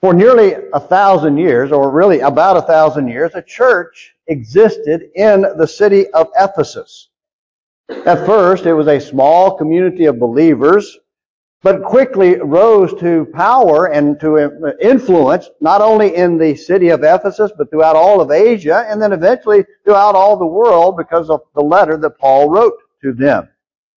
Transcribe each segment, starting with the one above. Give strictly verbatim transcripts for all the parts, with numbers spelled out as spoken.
For nearly a thousand years, or really about a thousand years, a church existed in the city of Ephesus. At first, it was a small community of believers, but quickly rose to power and to influence, not only in the city of Ephesus, but throughout all of Asia, and then eventually throughout all the world because of the letter that Paul wrote to them.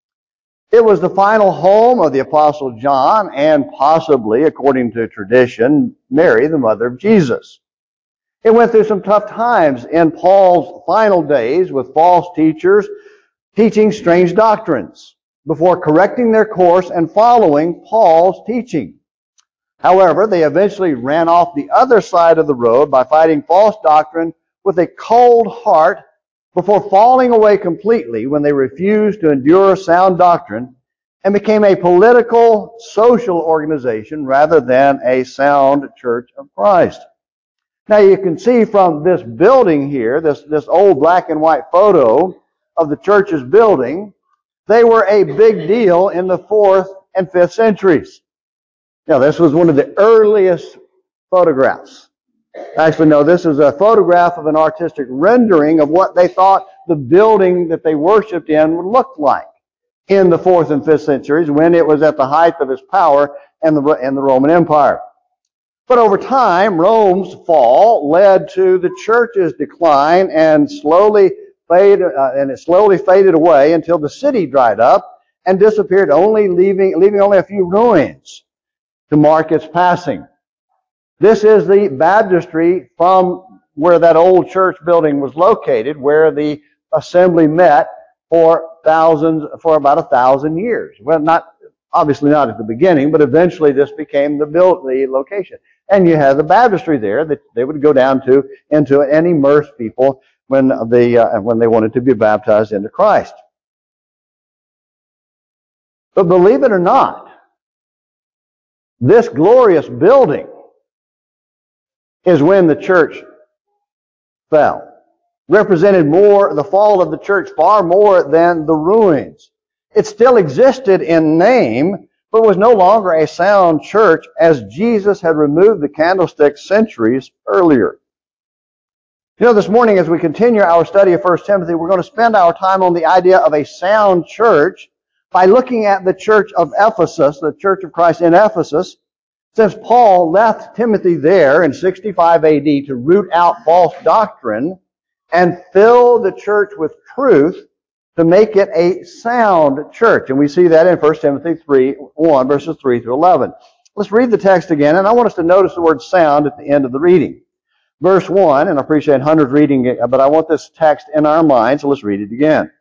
It was the final home of the Apostle John and possibly, according to tradition, Mary, the mother of Jesus. It went through some tough times in Paul's final days with false teachers teaching strange doctrines before correcting their course and following Paul's teaching. However, they eventually ran off the other side of the road by fighting false doctrine with a cold heart before falling away completely when they refused to endure sound doctrine and became a political, social organization rather than a sound church of Christ. Now you can see from this building here, this, this old black and white photo of the church's building, they were a big deal in the fourth and fifth centuries. Now this was one of the earliest photographs. Actually, no, this is a photograph of an artistic rendering of what they thought the building that they worshipped in would look like in the fourth and fifth centuries when it was at the height of its power in the, in the Roman Empire. But over time, Rome's fall led to the church's decline and slowly fade, uh, and it slowly faded away until the city dried up and disappeared, only leaving, leaving only a few ruins to mark its passing. This is the baptistry from where that old church building was located, where the assembly met for thousands, for about a thousand years. Well, not, obviously not at the beginning, but eventually this became the build, the location. And you have the baptistry there that they would go down to, into and immerse people when they, uh, when they wanted to be baptized into Christ. But believe it or not, this glorious building is when the church fell. Represented more, the fall of the church far more than the ruins. It still existed in name, but was no longer a sound church as Jesus had removed the candlestick centuries earlier. You know, this morning as we continue our study of First Timothy, we're going to spend our time on the idea of a sound church by looking at the church of Ephesus, the church of Christ in Ephesus. Since Paul left Timothy there in sixty-five A D to root out false doctrine and fill the church with truth to make it a sound church. And we see that in First Timothy three, one, verses three through eleven. Let's read the text again, and I want us to notice the word sound at the end of the reading. Verse one, and I appreciate hundreds reading it, but I want this text in our minds, so let's read it again.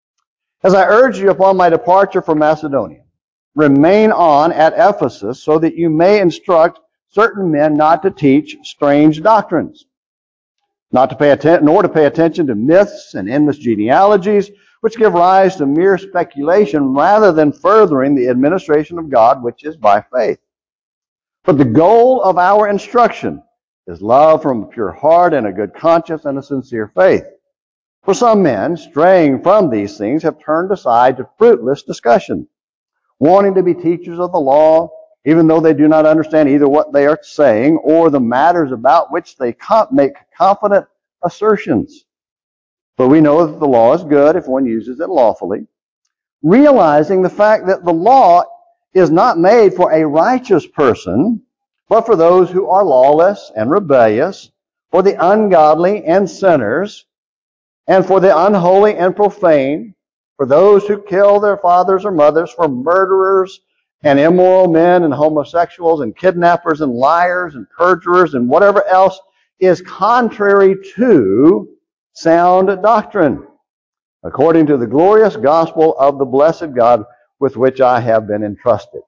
As I urge you upon my departure from Macedonia, remain on at Ephesus so that you may instruct certain men not to teach strange doctrines, not to pay attention, nor to pay attention to myths and endless genealogies, which give rise to mere speculation rather than furthering the administration of God, which is by faith. But the goal of our instruction is love from a pure heart and a good conscience and a sincere faith. For some men, straying from these things, have turned aside to fruitless discussion, wanting to be teachers of the law, even though they do not understand either what they are saying or the matters about which they make confident assertions. For we know that the law is good if one uses it lawfully, realizing the fact that the law is not made for a righteous person, but for those who are lawless and rebellious, for the ungodly and sinners, and for the unholy and profane, for those who kill their fathers or mothers, for murderers and immoral men and homosexuals and kidnappers and liars and perjurers and whatever else is contrary to sound doctrine, according to the glorious gospel of the blessed God with which I have been entrusted.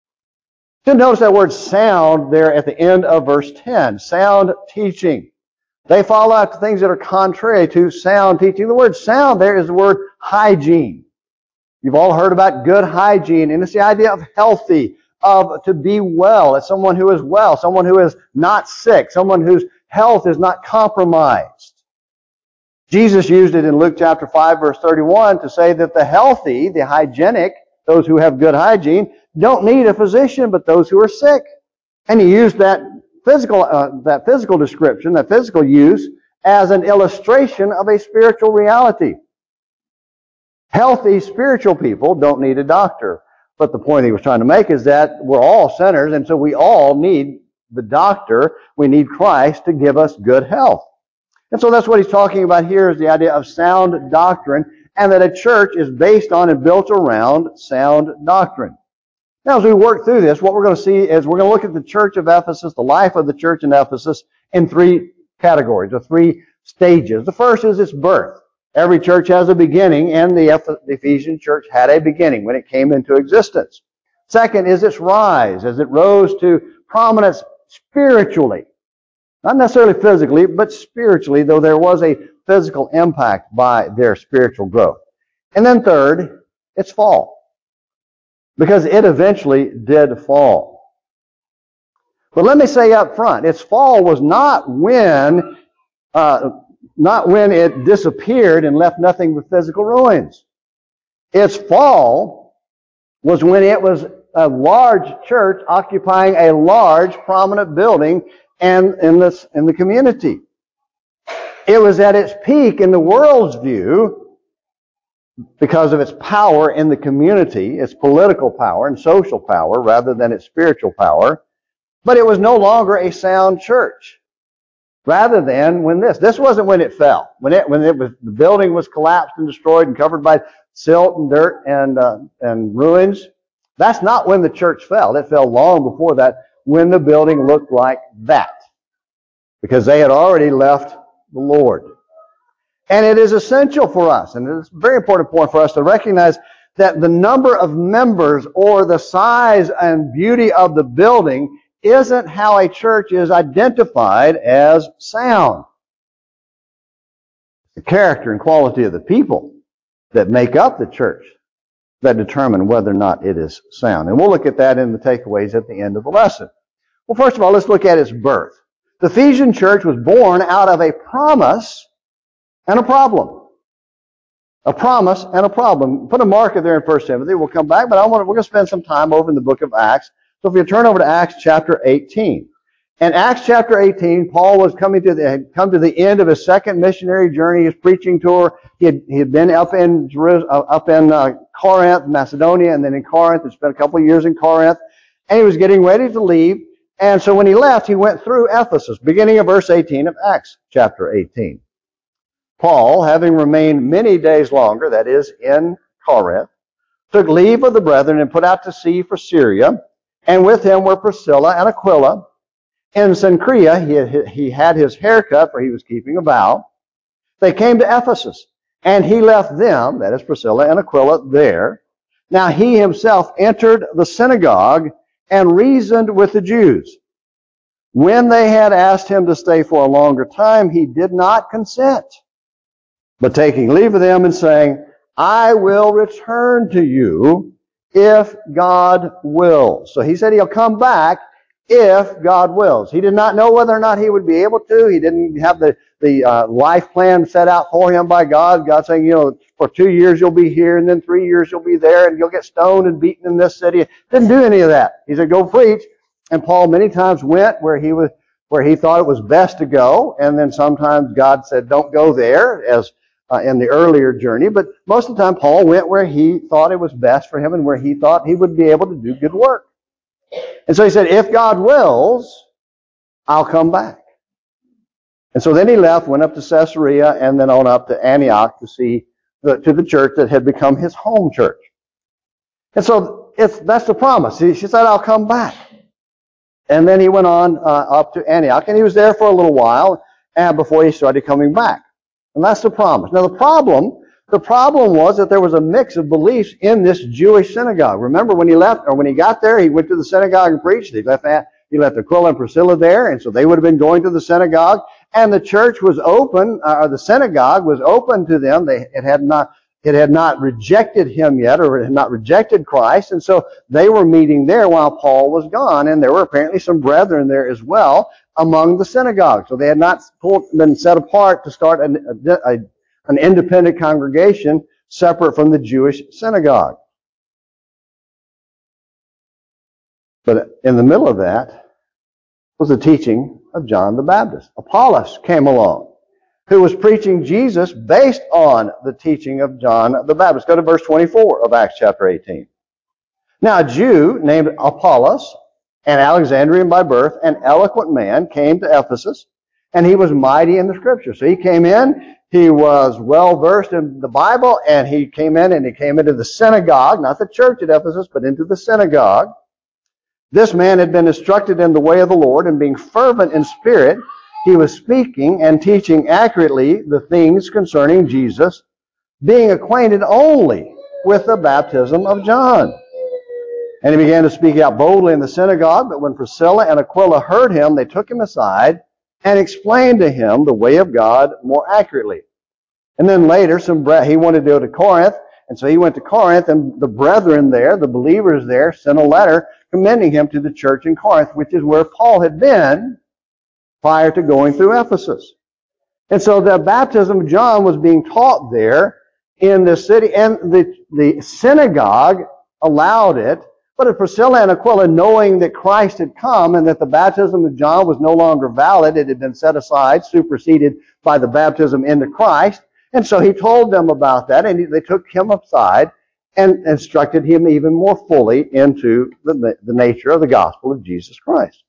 You notice that word sound there at the end of verse ten, sound teaching. They follow out things that are contrary to sound teaching. The word sound there is the word hygiene. You've all heard about good hygiene, and it's the idea of healthy, of to be well. It's someone who is well, someone who is not sick, someone whose health is not compromised. Jesus used it in Luke chapter five, verse thirty-one to say that the healthy, the hygienic, those who have good hygiene, don't need a physician, but those who are sick. And he used that physical, uh, that physical description, that physical use, as an illustration of a spiritual reality. Healthy spiritual people don't need a doctor. But the point he was trying to make is that we're all sinners, and so we all need the doctor. We need Christ to give us good health. And so that's what he's talking about here, is the idea of sound doctrine, and that a church is based on and built around sound doctrine. Now, as we work through this, what we're going to see is we're going to look at the church of Ephesus, the life of the church in Ephesus, in three categories, or three stages. The first is its birth. Every church has a beginning, and the Ephesian church had a beginning when it came into existence. Second is its rise, as it rose to prominence spiritually. Not necessarily physically, but spiritually, though there was a physical impact by their spiritual growth. And then third, its fall. Because it eventually did fall. But let me say up front, its fall was not when, uh, not when it disappeared and left nothing but physical ruins. Its fall was when it was a large church occupying a large, prominent building and in this in the community. It was at its peak in the world's view because of its power in the community, its political power and social power rather than its spiritual power. But it was no longer a sound church. Rather than when this, this wasn't when it fell. When it, when it was, the building was collapsed and destroyed and covered by silt and dirt and, uh, and ruins. That's not when the church fell. It fell long before that, when the building looked like that. Because they had already left the Lord. And it is essential for us, and it's a very important point for us to recognize that the number of members or the size and beauty of the building isn't how a church is identified as sound. The character and quality of the people that make up the church that determine whether or not it is sound. And we'll look at that in the takeaways at the end of the lesson. Well, first of all, let's look at its birth. The Ephesian church was born out of a promise and a problem. A promise and a problem. Put a marker there in First Timothy. We'll come back, but I want to, we're going to spend some time over in the book of Acts. So if you turn over to Acts chapter eighteen. In Acts chapter eighteen, Paul was coming to the, had come to the end of his second missionary journey, his preaching tour. He had, he had been up in Jerusalem, up in uh, Corinth, Macedonia, and then in Corinth. He spent a couple of years in Corinth. And he was getting ready to leave. And so when he left, he went through Ephesus, beginning of verse eighteen of Acts chapter eighteen. Paul, having remained many days longer, that is, in Corinth, took leave of the brethren and put out to sea for Syria. And with him were Priscilla and Aquila. In Cenchrea, he had, he had his hair cut, for he was keeping a vow. They came to Ephesus, and he left them, that is Priscilla and Aquila, there. Now he himself entered the synagogue and reasoned with the Jews. When they had asked him to stay for a longer time, he did not consent, but taking leave of them and saying, I will return to you if God wills. So he said he'll come back if God wills. He did not know whether or not he would be able to. He didn't have the, the uh, life plan set out for him by God. God saying, you know, for two years you'll be here, and then three years you'll be there, and you'll get stoned and beaten in this city. Didn't do any of that. He said, go preach. And Paul many times went where he was, where he thought it was best to go, and then sometimes God said, don't go there, as uh, in the earlier journey. But most of the time Paul went where he thought it was best for him and where he thought he would be able to do good work. And so he said, if God wills, I'll come back. And so then he left, went up to Caesarea, and then on up to Antioch to see the, to the church that had become his home church. And so it's, that's the promise. He, she said, I'll come back. And then he went on uh, up to Antioch, and he was there for a little while and before he started coming back. And that's the promise. Now the problem, the problem was that there was a mix of beliefs in this Jewish synagogue. Remember when he left, or when he got there, he went to the synagogue and preached. He left, he left Aquila and Priscilla there, and so they would have been going to the synagogue. And the church was open, or the synagogue was open to them. They, it had not, it had not rejected him yet, or it had not rejected Christ. And so they were meeting there while Paul was gone. And there were apparently some brethren there as well among the synagogue. So they had not been set apart to start an, a, an independent congregation separate from the Jewish synagogue. But in the middle of that, was the teaching of John the Baptist. Apollos came along, who was preaching Jesus based on the teaching of John the Baptist. Go to verse twenty-four of Acts chapter eighteen. Now a Jew named Apollos, an Alexandrian by birth, an eloquent man, came to Ephesus, and he was mighty in the Scriptures. So he came in, he was well versed in the Bible, and he came in and he came into the synagogue, not the church at Ephesus, but into the synagogue. This man had been instructed in the way of the Lord, and being fervent in spirit, he was speaking and teaching accurately the things concerning Jesus, being acquainted only with the baptism of John. And he began to speak out boldly in the synagogue, but when Priscilla and Aquila heard him, they took him aside and explained to him the way of God more accurately. And then later, some bre- he wanted to go to Corinth, and so he went to Corinth, and the brethren there, the believers there, sent a letter commending him to the church in Corinth, which is where Paul had been prior to going through Ephesus. And so the baptism of John was being taught there in the city, and the, the synagogue allowed it. But if Priscilla and Aquila, knowing that Christ had come and that the baptism of John was no longer valid, it had been set aside, superseded by the baptism into Christ, and so he told them about that, and they took him aside and instructed him even more fully into the, the nature of the gospel of Jesus Christ.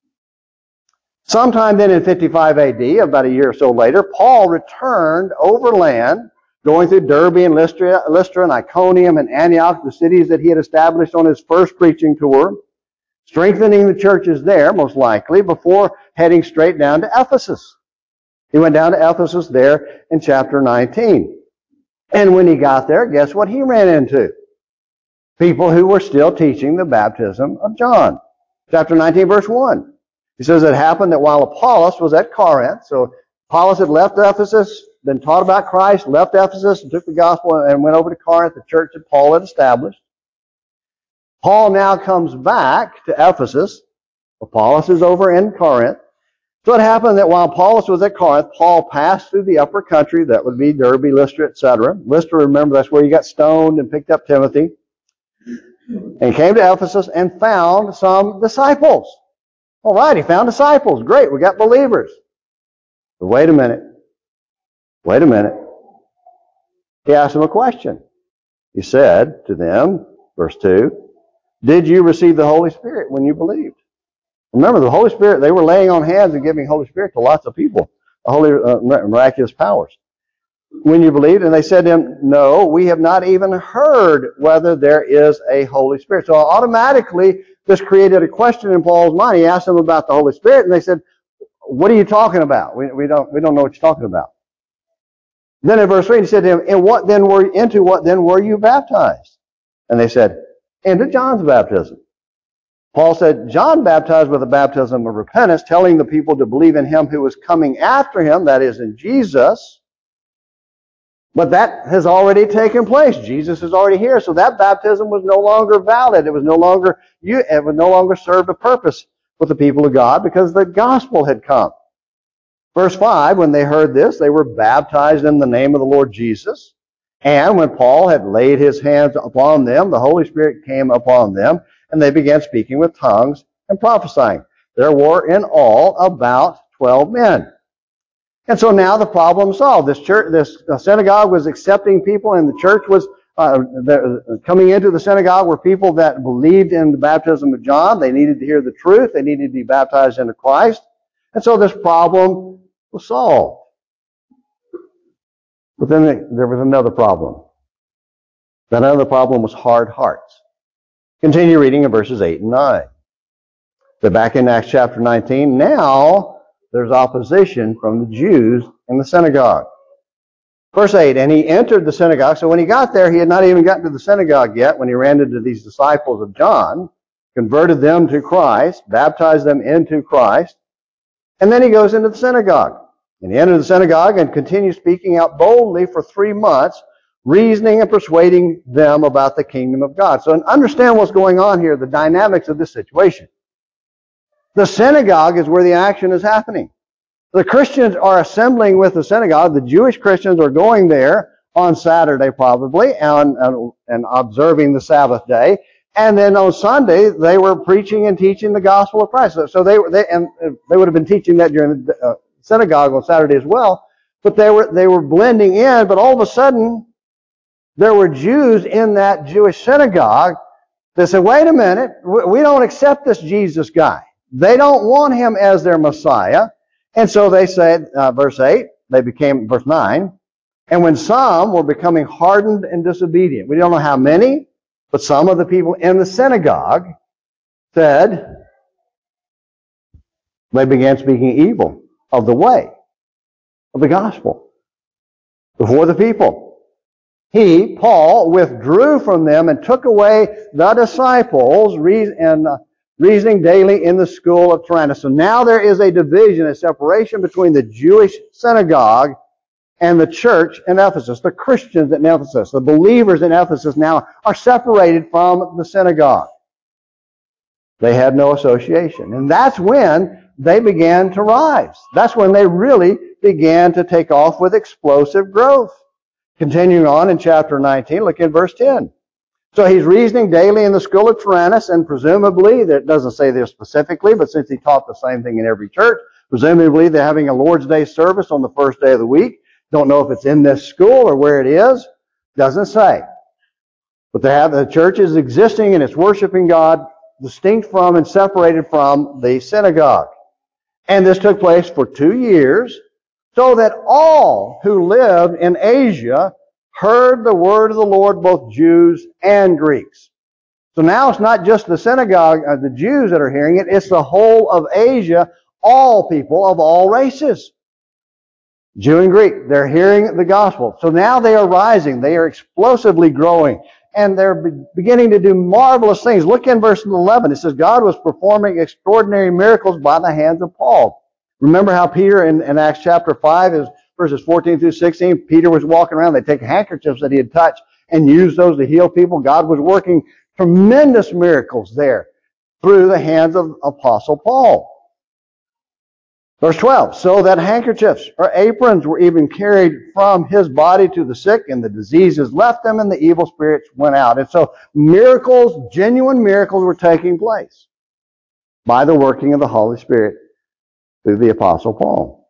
Sometime then in fifty-five A D, about a year or so later, Paul returned overland, going through Derbe and Lystra, Lystra and Iconium and Antioch, the cities that he had established on his first preaching tour, strengthening the churches there, most likely, before heading straight down to Ephesus. He went down to Ephesus there in chapter nineteen. And when he got there, guess what he ran into? People who were still teaching the baptism of John. Chapter nineteen, verse one. He says it happened that while Apollos was at Corinth, so Apollos had left Ephesus, been taught about Christ, left Ephesus, and took the gospel and went over to Corinth, the church that Paul had established. Paul now comes back to Ephesus. Apollos is over in Corinth. So it happened that while Apollos was at Corinth, Paul passed through the upper country, that would be Derbe, Lystra, et cetera. Lystra, remember, that's where he got stoned and picked up Timothy. And came to Ephesus and found some disciples. All right, he found disciples. Great, we got believers. But wait a minute. Wait a minute. He asked them a question. He said to them, verse two, did you receive the Holy Spirit when you believed? Remember, the Holy Spirit, they were laying on hands and giving Holy Spirit to lots of people, the holy uh, miraculous powers. When you believed, and they said to him, no, we have not even heard whether there is a Holy Spirit. So automatically, this created a question in Paul's mind. He asked them about the Holy Spirit, and they said, what are you talking about? We, we don't we don't know what you're talking about. Then in verse three, he said to him, in what then were into what then were you baptized? And they said, into John's baptism. Paul said, John baptized with a baptism of repentance, telling the people to believe in him who was coming after him, that is, in Jesus. But that has already taken place. Jesus is already here. So that baptism was no longer valid. It was no longer, it would no longer serve a purpose with the people of God because the gospel had come. Verse five, when they heard this, they were baptized in the name of the Lord Jesus. And when Paul had laid his hands upon them, the Holy Spirit came upon them, and they began speaking with tongues and prophesying. There were in all about twelve men. And so now the problem solved. This church, this synagogue was accepting people, and the church was uh, the, coming into the synagogue were people that believed in the baptism of John. They needed to hear the truth. They needed to be baptized into Christ. And so this problem was solved. But then there was another problem. That other problem was hard hearts. Continue reading in verses eight and nine. So back in Acts chapter nineteen, now there's opposition from the Jews in the synagogue. Verse eight, and he entered the synagogue. So when he got there, he had not even gotten to the synagogue yet when he ran into these disciples of John, converted them to Christ, baptized them into Christ, and then he goes into the synagogue. And he entered the synagogue and continued speaking out boldly for three months, reasoning and persuading them about the kingdom of God. So understand what's going on here, the dynamics of this situation. The synagogue is where the action is happening. The Christians are assembling with the synagogue. The Jewish Christians are going there on Saturday probably and, and, and observing the Sabbath day. And then on Sunday, they were preaching and teaching the gospel of Christ. So, so they were, they, and they would have been teaching that during the uh, synagogue on Saturday as well. But they were, they were blending in. But all of a sudden, there were Jews in that Jewish synagogue that said, wait a minute, we don't accept this Jesus guy. They don't want him as their Messiah. And so they said, uh, verse eight, they became, verse nine, and when some were becoming hardened and disobedient, we don't know how many, but some of the people in the synagogue said, they began speaking evil of the way, of the gospel, before the people. He, Paul, withdrew from them and took away the disciples and reasoning daily in the school of Tyrannus. So now there is a division, a separation between the Jewish synagogue and the church in Ephesus. The Christians in Ephesus, the believers in Ephesus now are separated from the synagogue. They had no association. And that's when they began to rise. That's when they really began to take off with explosive growth. Continuing on in chapter nineteen, look at verse ten. So he's reasoning daily in the school of Tyrannus, and presumably, that doesn't say this specifically, but since he taught the same thing in every church, presumably they're having a Lord's Day service on the first day of the week. Don't know if it's in this school or where it is. Doesn't say. But they have, the church is existing and it's worshiping God, distinct from and separated from the synagogue. And this took place for two years, so that all who lived in Asia heard the word of the Lord, both Jews and Greeks. So now it's not just the synagogue, uh, the Jews that are hearing it, it's the whole of Asia, all people of all races. Jew and Greek, they're hearing the gospel. So now they are rising, they are explosively growing, and they're be- beginning to do marvelous things. Look in verse eleven, it says, God was performing extraordinary miracles by the hands of Paul. Remember how Peter in, in Acts chapter five, is verses fourteen through sixteen, Peter was walking around, they take handkerchiefs that he had touched and used those to heal people. God was working tremendous miracles there through the hands of Apostle Paul. Verse twelve, so that handkerchiefs or aprons were even carried from his body to the sick, and the diseases left them, and the evil spirits went out. And so miracles, genuine miracles were taking place by the working of the Holy Spirit through the Apostle Paul.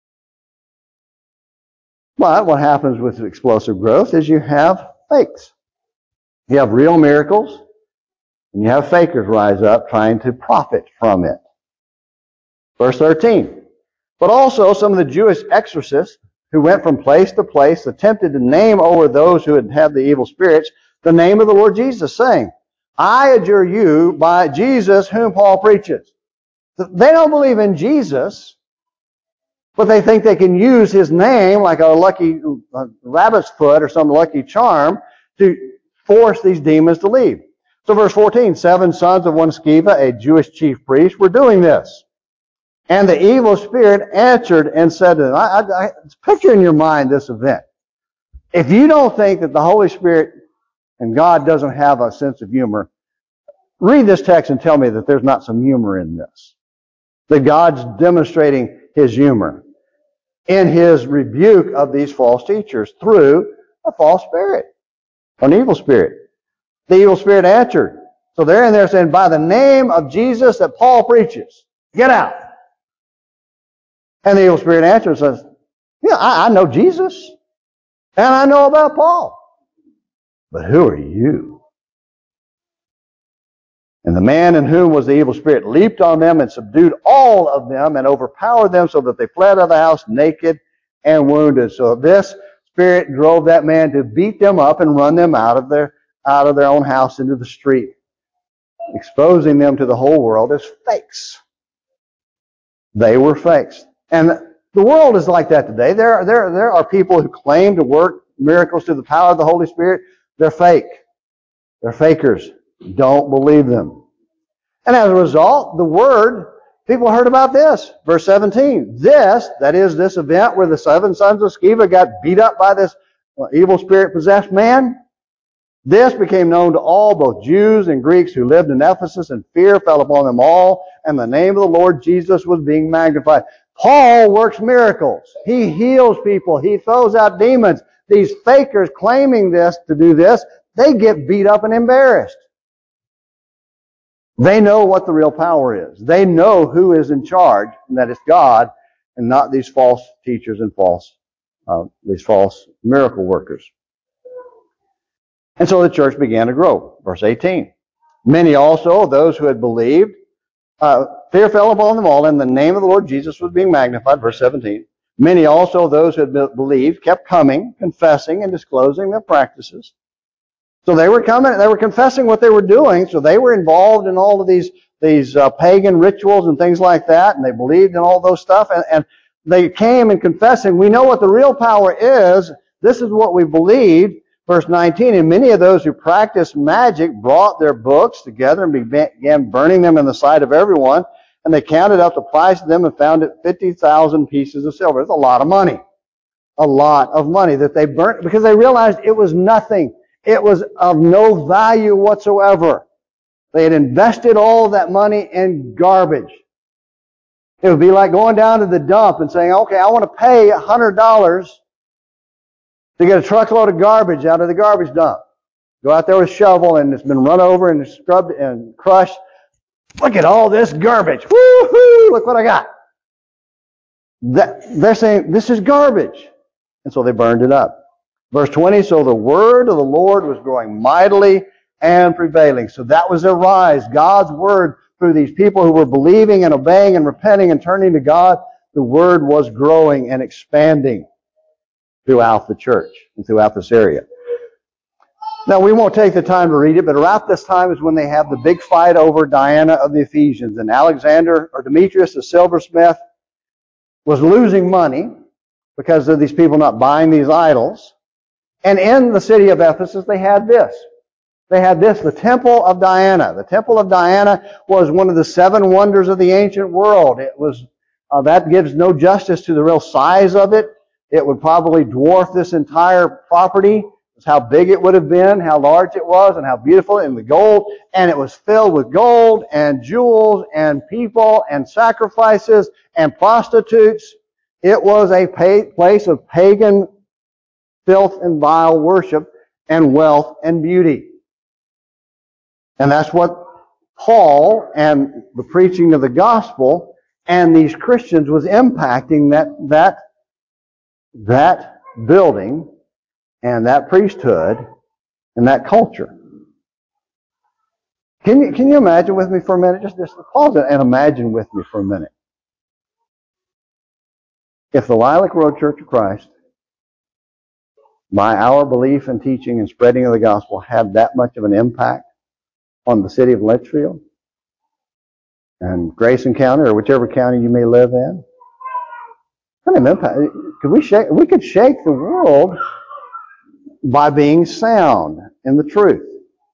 But what happens with explosive growth is you have fakes. You have real miracles, and you have fakers rise up trying to profit from it. Verse thirteen. But also some of the Jewish exorcists who went from place to place attempted to name over those who had had the evil spirits the name of the Lord Jesus, saying, I adjure you by Jesus whom Paul preaches. They don't believe in Jesus, but they think they can use his name like a lucky uh, rabbit's foot or some lucky charm to force these demons to leave. So verse fourteen, seven sons of one Sceva, a Jewish chief priest, were doing this. And the evil spirit answered and said to them, I, I, I, picture in your mind this event. If you don't think that the Holy Spirit and God doesn't have a sense of humor, read this text and tell me that there's not some humor in this. That God's demonstrating his humor in his rebuke of these false teachers through a false spirit, an evil spirit. The evil spirit answered. So they're in there saying, by the name of Jesus that Paul preaches, get out. And the evil spirit answers and says, yeah, I, I know Jesus. And I know about Paul. But who are you? And the man in whom was the evil spirit leaped on them and subdued all of them and overpowered them so that they fled out of the house naked and wounded. So this spirit drove that man to beat them up and run them out of their, out of their own house into the street, exposing them to the whole world as fakes. They were fakes. And the world is like that today. There, there, there are people who claim to work miracles through the power of the Holy Spirit. They're fake. They're fakers. Don't believe them. And as a result, the word, people heard about this. Verse seventeen. This, that is this event where the seven sons of Sceva got beat up by this evil spirit-possessed man, this became known to all, both Jews and Greeks who lived in Ephesus, and fear fell upon them all, and the name of the Lord Jesus was being magnified. Paul works miracles. He heals people. He throws out demons. These fakers claiming this to do this, they get beat up and embarrassed. They know what the real power is. They know who is in charge, and that it's God, and not these false teachers and false, uh, these false miracle workers. And so the church began to grow. Verse eighteen. Many also, those who had believed, uh, fear fell upon them all, and the name of the Lord Jesus was being magnified. Verse seventeen. Many also, those who had believed, kept coming, confessing, and disclosing their practices. So they were coming, they were confessing what they were doing, so they were involved in all of these, these uh, pagan rituals and things like that, and they believed in all those stuff, and, and they came and confessing, we know what the real power is, this is what we believed. Verse nineteen, and many of those who practiced magic brought their books together and began burning them in the sight of everyone, and they counted out the price of them and found it fifty thousand pieces of silver. It's a lot of money. A lot of money that they burnt because they realized it was nothing. It was of no value whatsoever. They had invested all of that money in garbage. It would be like going down to the dump and saying, okay, I want to pay one hundred dollars to get a truckload of garbage out of the garbage dump. Go out there with a shovel and it's been run over and scrubbed and crushed. Look at all this garbage. Woo-hoo! Look what I got. That, they're saying, this is garbage. And so they burned it up. Verse twenty, so the word of the Lord was growing mightily and prevailing. So that was their rise. God's word through these people who were believing and obeying and repenting and turning to God, the word was growing and expanding throughout the church and throughout this area. Now, we won't take the time to read it, but around this time is when they have the big fight over Diana of the Ephesians. And Alexander, or Demetrius, the silversmith, was losing money because of these people not buying these idols. And in the city of Ephesus, they had this. They had this, the Temple of Diana. The Temple of Diana was one of the seven wonders of the ancient world. It was uh, that gives no justice to the real size of it. It would probably dwarf this entire property. It's how big it would have been, how large it was, and how beautiful, and the gold. And it was filled with gold and jewels and people and sacrifices and prostitutes. It was a place of pagan filth and vile worship and wealth and beauty. And that's what Paul and the preaching of the gospel and these Christians was impacting that, that, that building and that priesthood and that culture. Can you, can you imagine with me for a minute? Just, just pause it and imagine with me for a minute. If the Lilac Road Church of Christ, by our belief and teaching and spreading of the gospel, had that much of an impact on the city of Litchfield and Grayson County, or whichever county you may live in, what kind of impact? Could we shake? We could shake the world by being sound in the truth.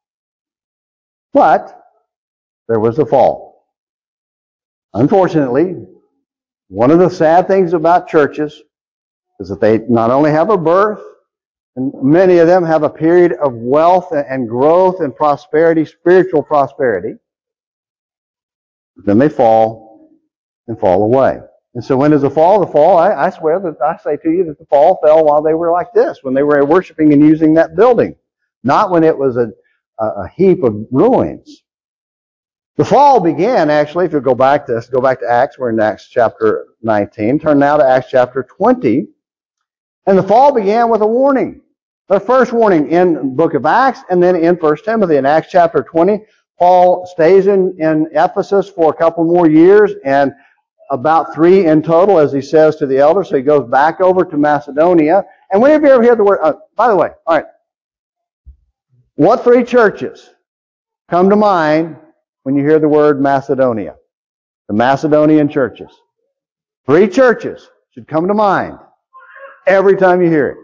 But there was a fall. Unfortunately, one of the sad things about churches is that they not only have a birth, and many of them have a period of wealth and growth and prosperity, spiritual prosperity, but then they fall and fall away. And so when does the fall? The fall, I, I swear that I say to you that the fall fell while they were like this, when they were worshiping and using that building, not when it was a, a heap of ruins. The fall began, actually, if you go back to this, go back to Acts, we're in Acts chapter nineteen, turn now to Acts chapter twenty, and the fall began with a warning. The first warning in the book of Acts and then in First Timothy. In Acts chapter twenty, Paul stays in, in Ephesus for a couple more years, and about three in total, as he says to the elders. So he goes back over to Macedonia. And whenever you ever hear the word, uh, by the way, all right, what three churches come to mind when you hear the word Macedonia? The Macedonian churches. Three churches should come to mind every time you hear it.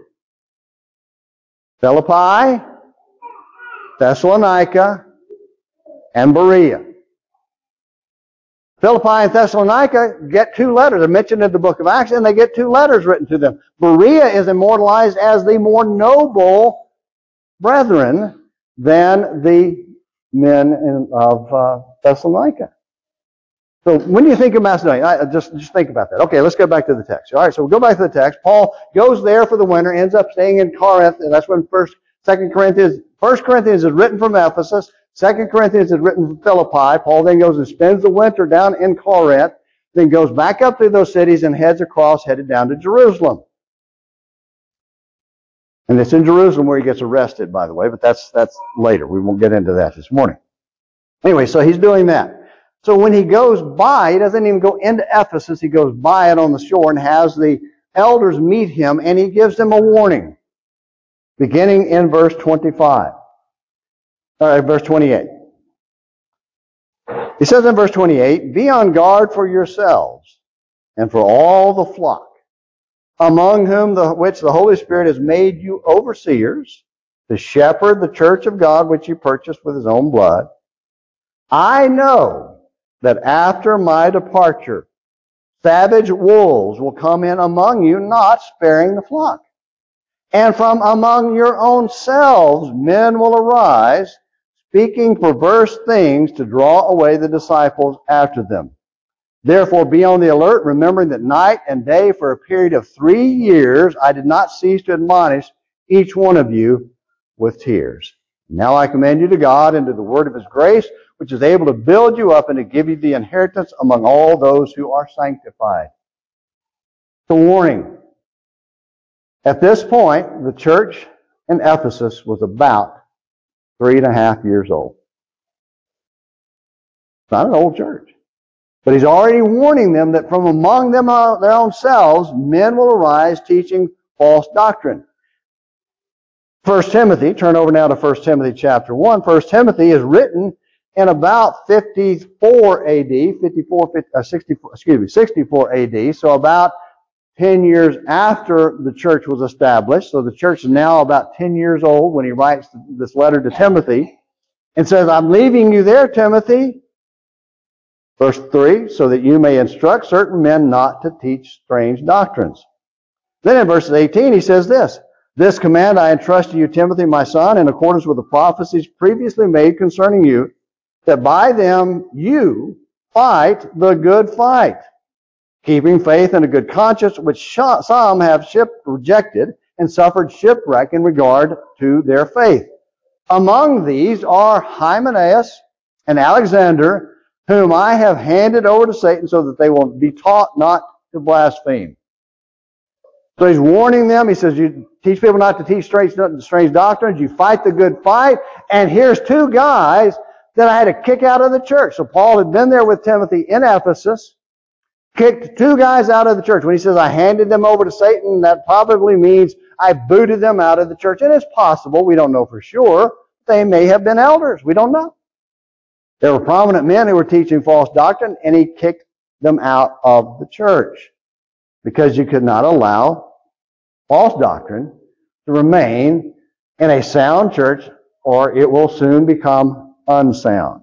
Philippi, Thessalonica, and Berea. Philippi and Thessalonica get two letters. They're mentioned in the book of Acts, and they get two letters written to them. Berea is immortalized as the more noble brethren than the men in, of uh, Thessalonica. So when you think of Macedonia, I, just, just think about that. Okay, let's go back to the text. All right, so we'll go back to the text. Paul goes there for the winter, ends up staying in Corinth, and that's when First, Second Corinthians, First Corinthians is written from Ephesus. Second Corinthians is written from Philippi. Paul then goes and spends the winter down in Corinth, then goes back up through those cities and heads across, headed down to Jerusalem. And it's in Jerusalem where he gets arrested, by the way, but that's that's later. We won't get into that this morning. Anyway, so he's doing that. So when he goes by, he doesn't even go into Ephesus. He goes by it on the shore and has the elders meet him, and he gives them a warning, beginning in verse twenty-five. All right, verse twenty-eight. He says in verse twenty-eight, "Be on guard for yourselves and for all the flock, among whom the which the Holy Spirit has made you overseers, to shepherd the church of God which he purchased with his own blood. I know that after my departure, savage wolves will come in among you, not sparing the flock. And from among your own selves men will arise, speaking perverse things to draw away the disciples after them. Therefore be on the alert, remembering that night and day for a period of three years I did not cease to admonish each one of you with tears. Now I commend you to God and to the word of his grace, which is able to build you up and to give you the inheritance among all those who are sanctified." The warning. At this point, the church in Ephesus was about three and a half years old. It's not an old church. But he's already warning them that from among them uh, their own selves, men will arise teaching false doctrine. First Timothy, turn over now to First Timothy chapter one. First Timothy is written in about fifty-four A D, fifty-four, uh, sixty-four, excuse me, sixty-four A D, so about ten years after the church was established. So the church is now about ten years old when he writes this letter to Timothy and says, "I'm leaving you there, Timothy." Verse three, "so that you may instruct certain men not to teach strange doctrines." Then in verse eighteen he says this, "This command I entrust to you, Timothy, my son, in accordance with the prophecies previously made concerning you, that by them you fight the good fight, keeping faith and a good conscience, which some have ship rejected and suffered shipwreck in regard to their faith. Among these are Hymenaeus and Alexander, whom I have handed over to Satan so that they will be taught not to blaspheme." So he's warning them. He says, you teach people not to teach strange, strange doctrines. You fight the good fight. And here's two guys that I had to kick out of the church. So Paul had been there with Timothy in Ephesus, kicked two guys out of the church. When he says, I handed them over to Satan, that probably means I booted them out of the church. And it's possible, we don't know for sure, they may have been elders. We don't know. There were prominent men who were teaching false doctrine, and he kicked them out of the church because you could not allow false doctrine to remain in a sound church, or it will soon become unsound.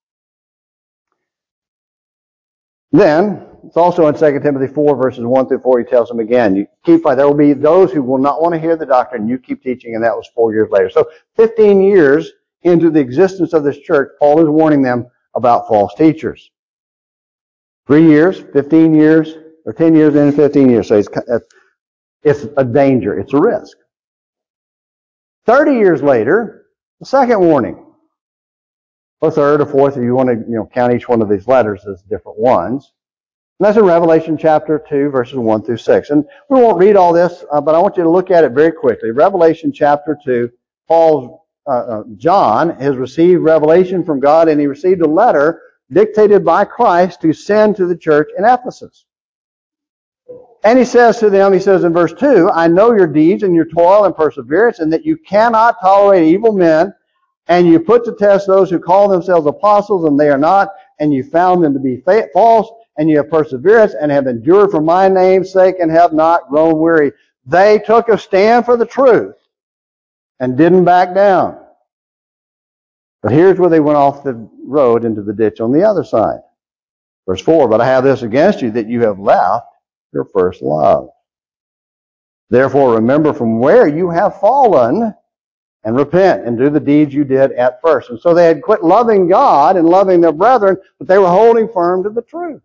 Then, it's also in Second Timothy four, verses one through four, he tells them again, you keep fighting. There will be those who will not want to hear the doctrine. You keep teaching, and that was four years later. So fifteen years into the existence of this church, Paul is warning them about false teachers. Three years, fifteen years, or ten years into fifteen years. So it's, it's a danger. It's a risk. Thirty years later, the second warning. Or third or fourth, if you want to you know, count each one of these letters as different ones. And that's in Revelation chapter two, verses one through six. And we won't read all this, uh, but I want you to look at it very quickly. Revelation chapter two, Paul's, uh, uh, John has received revelation from God, and he received a letter dictated by Christ to send to the church in Ephesus. And he says to them, he says in verse two, I know your deeds and your toil and perseverance, and that you cannot tolerate evil men, and you put to test those who call themselves apostles, and they are not, and you found them to be false, and you have perseverance, and have endured for my name's sake, and have not grown weary. They took a stand for the truth, and didn't back down. But here's where they went off the road into the ditch on the other side. Verse four, but I have this against you, that you have left your first love. Therefore remember from where you have fallen, and repent and do the deeds you did at first. And so they had quit loving God and loving their brethren, but they were holding firm to the truth.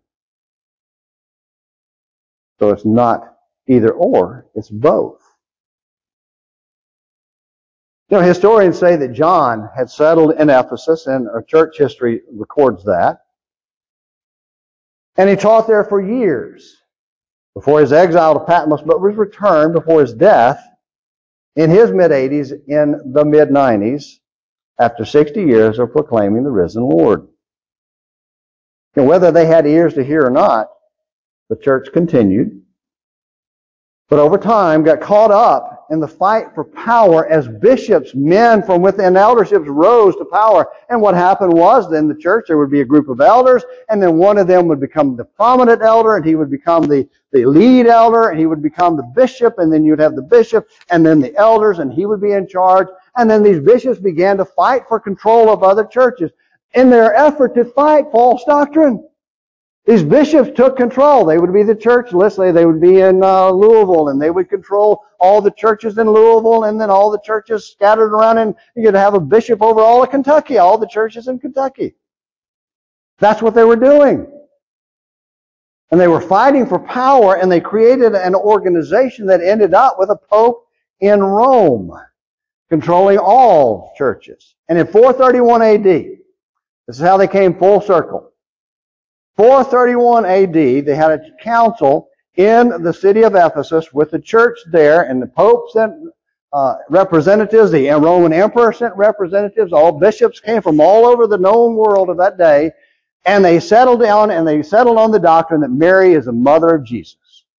So it's not either or, it's both. You know, historians say that John had settled in Ephesus, and our church history records that. And he taught there for years before his exile to Patmos, but was returned before his death in his mid-eighties, in the mid-nineties, after sixty years of proclaiming the risen Lord. And whether they had ears to hear or not, the church continued. But over time got caught up in the fight for power as bishops, men from within elderships rose to power. And what happened was then the church, there would be a group of elders, and then one of them would become the prominent elder, and he would become the, the lead elder, and he would become the bishop, and then you'd have the bishop, and then the elders, and he would be in charge. And then these bishops began to fight for control of other churches in their effort to fight false doctrine. These bishops took control. They would be the church. Let's say they would be in uh, Louisville, and they would control all the churches in Louisville, and then all the churches scattered around, and you could have a bishop over all of Kentucky, all the churches in Kentucky. That's what they were doing. And they were fighting for power, and they created an organization that ended up with a pope in Rome, controlling all churches. And in four thirty-one A D, this is how they came full circle. four thirty-one A D, they had a council in the city of Ephesus with the church there, and the Pope sent uh, representatives, the Roman Emperor sent representatives, all bishops came from all over the known world of that day, and they settled down and they settled on the doctrine that Mary is the mother of Jesus.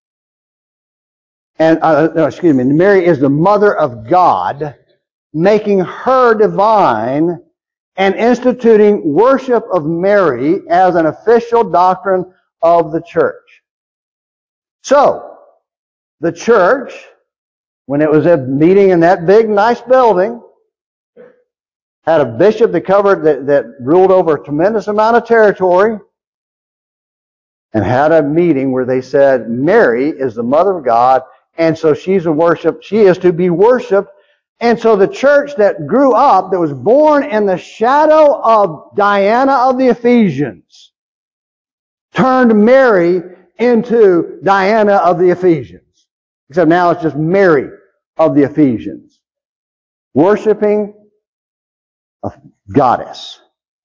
And, uh, no, excuse me, Mary is the mother of God, making her divine, and instituting worship of Mary as an official doctrine of the church. So, the church, when it was a meeting in that big, nice building, had a bishop that covered, that, that ruled over a tremendous amount of territory, and had a meeting where they said, Mary is the mother of God, and so she's a worship, she is to be worshipped. And so the church that grew up, that was born in the shadow of Diana of the Ephesians, turned Mary into Diana of the Ephesians. Except now it's just Mary of the Ephesians, worshiping a goddess.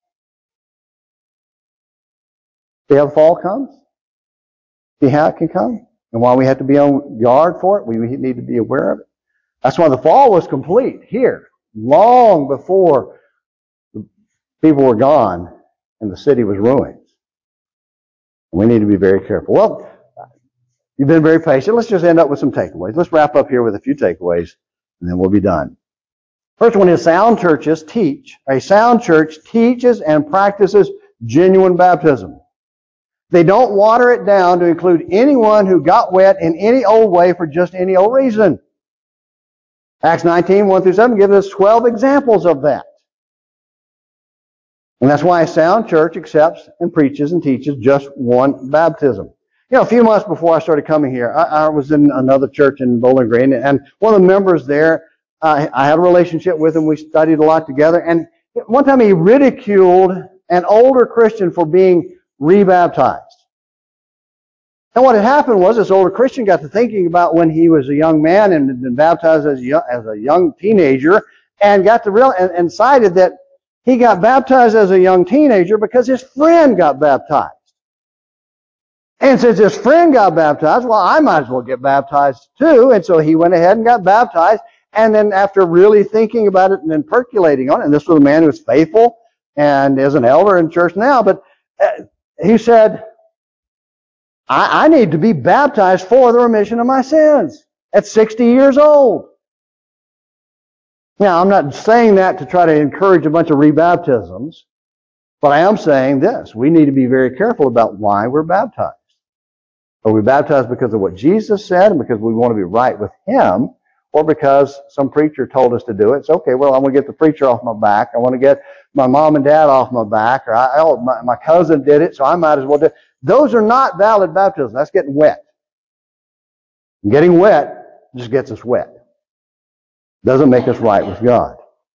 See how the fall comes? See how it can come? And why we have to be on guard for it? We need to be aware of it. That's why the fall was complete here, long before the people were gone and the city was ruined. We need to be very careful. Well, you've been very patient. Let's just end up with some takeaways. Let's wrap up here with a few takeaways, and then we'll be done. First one is sound churches teach. A sound church teaches and practices genuine baptism. They don't water it down to include anyone who got wet in any old way for just any old reason. Acts nineteen, one through seven gives us twelve examples of that. And that's why a sound church accepts and preaches and teaches just one baptism. You know, a few months before I started coming here, I, I was in another church in Bowling Green, and one of the members there, uh, I had a relationship with him. We studied a lot together. And one time he ridiculed an older Christian for being rebaptized. And what had happened was this older Christian got to thinking about when he was a young man and had been baptized as a young, as a young teenager, and got to real and, and decided that he got baptized as a young teenager because his friend got baptized. And since his friend got baptized, well, I might as well get baptized too. And so he went ahead and got baptized. And then after really thinking about it and then percolating on it, and this was a man who was faithful and is an elder in church now, but uh, he said, I, I need to be baptized for the remission of my sins at sixty years old. Now, I'm not saying that to try to encourage a bunch of rebaptisms, but I am saying this. We need to be very careful about why we're baptized. Are we baptized because of what Jesus said and because we want to be right with Him, or because some preacher told us to do it? It's okay, well, I want to get the preacher off my back. I want to get my mom and dad off my back, or I, oh, my, my cousin did it, so I might as well do it. Those are not valid baptisms. That's getting wet. Getting wet just gets us wet. Doesn't make us right with God.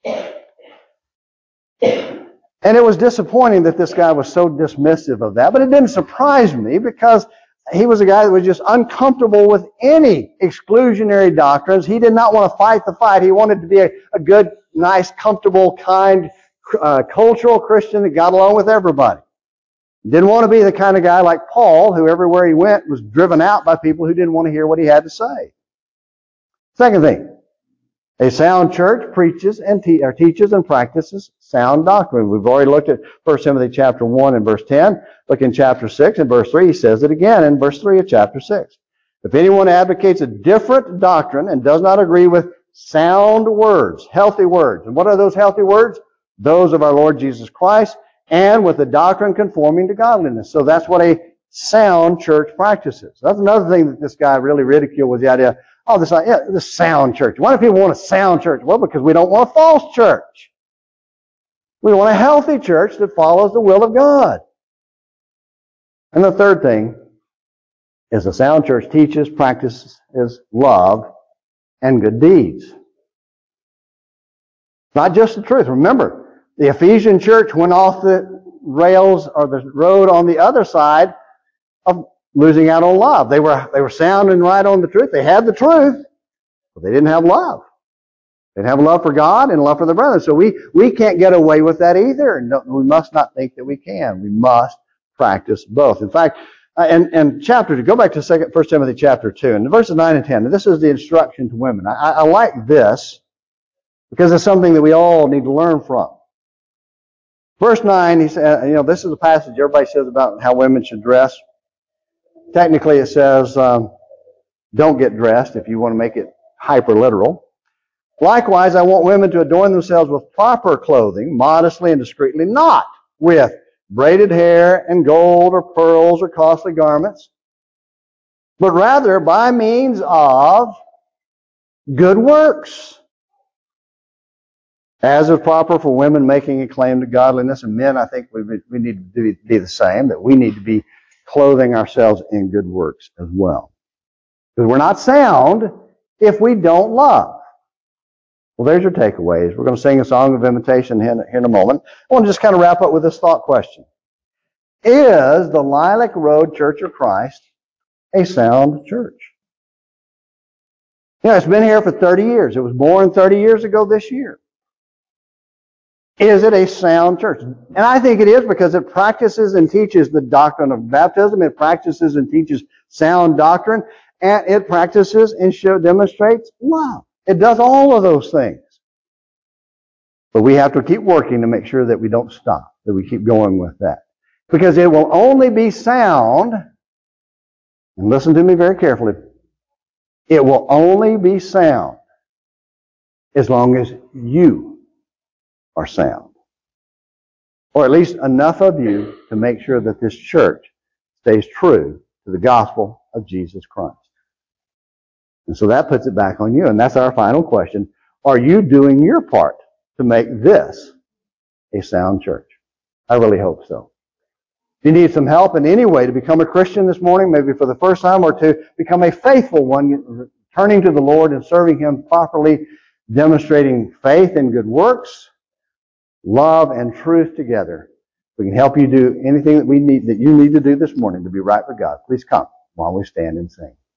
And it was disappointing that this guy was so dismissive of that, but it didn't surprise me because he was a guy that was just uncomfortable with any exclusionary doctrines. He did not want to fight the fight. He wanted to be a, a good nice, comfortable, kind, uh, cultural Christian that got along with everybody. Didn't want to be the kind of guy like Paul, who everywhere he went was driven out by people who didn't want to hear what he had to say. Second thing, a sound church preaches and te- or teaches and practices sound doctrine. We've already looked at First Timothy chapter one and verse ten. Look in chapter six and verse three. He says it again in verse three of chapter six. If anyone advocates a different doctrine and does not agree with sound words, healthy words. And what are those healthy words? Those of our Lord Jesus Christ, and with the doctrine conforming to godliness. So that's what a sound church practices. That's another thing that this guy really ridiculed, was the idea, oh, this, yeah, this sound church. Why do people want a sound church? Well, because we don't want a false church. We want a healthy church that follows the will of God. And the third thing is a sound church teaches, practices love and good deeds. Not just the truth. Remember, the Ephesian church went off the rails or the road on the other side of losing out on love. They were they were sound and right on the truth. They had the truth, but they didn't have love. They didn't have love for God and love for their brothers. So we, we can't get away with that either. And we must not think that we can. We must practice both. In fact, uh, and, and chapter two, go back to second, First Timothy chapter two, and verses nine and ten. And this is the instruction to women. I, I like this because it's something that we all need to learn from. Verse nine, he said, you know, this is a passage everybody says about how women should dress. Technically, it says, um, don't get dressed if you want to make it hyper literal. Likewise, I want women to adorn themselves with proper clothing, modestly and discreetly, not with braided hair and gold or pearls or costly garments, but rather by means of good works, as is proper for women making a claim to godliness. And men, I think we, we need to be the same, that we need to be clothing ourselves in good works as well. Because we're not sound if we don't love. Well, there's your takeaways. We're going to sing a song of invitation here in a moment. I want to just kind of wrap up with this thought question. Is the Lilac Road Church of Christ a sound church? You know, it's been here for thirty years. It was born thirty years ago this year. Is it a sound church? And I think it is, because it practices and teaches the doctrine of baptism. It practices and teaches sound doctrine. And it practices and show, demonstrates love. It does all of those things. But we have to keep working to make sure that we don't stop, that we keep going with that. Because it will only be sound, and listen to me very carefully, it will only be sound as long as you are sound. Or at least enough of you to make sure that this church stays true to the gospel of Jesus Christ. And so that puts it back on you. And that's our final question. Are you doing your part to make this a sound church? I really hope so. If you need some help in any way to become a Christian this morning, maybe for the first time, or to become a faithful one, turning to the Lord and serving Him properly, demonstrating faith and good works, love and truth together, we can help you do anything that we need, that you need to do this morning to be right with God. Please come while we stand and sing.